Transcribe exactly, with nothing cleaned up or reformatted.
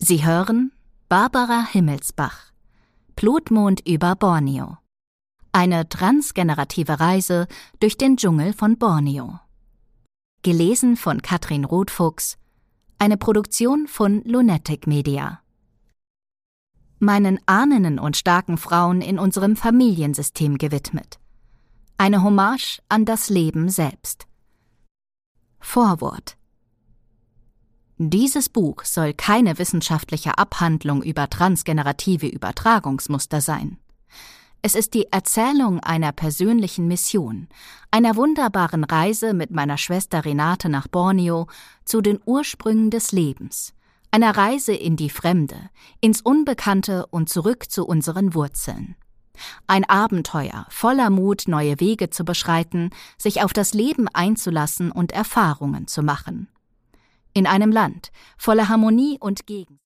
Sie hören Barbara Himmelsbach, Blutmond über Borneo. Eine transgenerative Reise durch den Dschungel von Borneo. Gelesen von Katrin Rothfuchs, eine Produktion von Lunatic Media. Meinen Ahnen und starken Frauen in unserem Familiensystem gewidmet. Eine Hommage an das Leben selbst. Vorwort. Dieses Buch soll keine wissenschaftliche Abhandlung über transgenerative Übertragungsmuster sein. Es ist die Erzählung einer persönlichen Mission, einer wunderbaren Reise mit meiner Schwester Renate nach Borneo zu den Ursprüngen des Lebens, einer Reise in die Fremde, ins Unbekannte und zurück zu unseren Wurzeln. Ein Abenteuer voller Mut, neue Wege zu beschreiten, sich auf das Leben einzulassen und Erfahrungen zu machen. In einem Land voller Harmonie und Gegensätze.